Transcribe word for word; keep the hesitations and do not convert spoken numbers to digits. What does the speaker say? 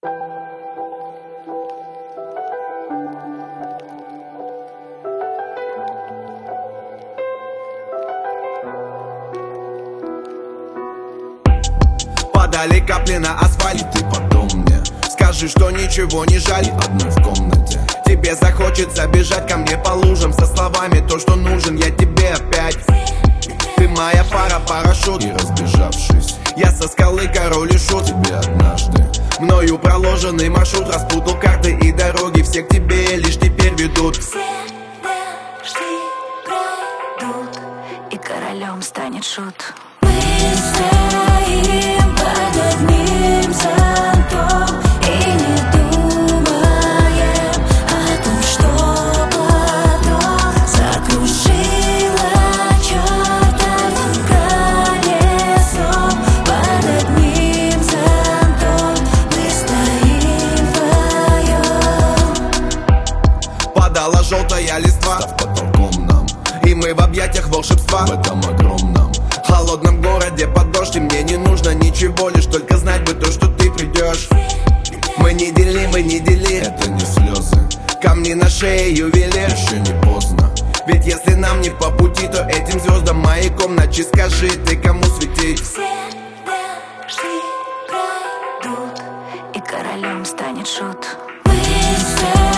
Падали капли на асфальт, и ты потом мне скажи, что ничего не жаль. И одной в комнате Тебе захочется бежать ко мне по лужам со словами то, что нужен я тебе опять. Ты моя пара, парашют, и разбежавшись, я со скалы король и шут. тебе однажды Мною проложенный маршрут, распутал карты и дороги, все к тебе лишь теперь ведут. Все дожди пройдут, и королем станет шут. Мы стоим под одним зонтом и не думаем о том, что потом закружило чертовым колесом. Под одним зонтом мы стоим вдвоем. Падала желтая листва под потолком нам, и мы в объятиях волшебства. в этом огромном холодном городе под дождь, и мне не нужно ничего, лишь только знать бы то, что ты придешь. Мы не дели, мы не дели, это не слезы, камни на шее ювелир. еще не поздно. Ведь если нам не по пути, то этим звездам маяком ночи скажи, ты кому светить. Все дожди пройдут, и королем станет шут. Мы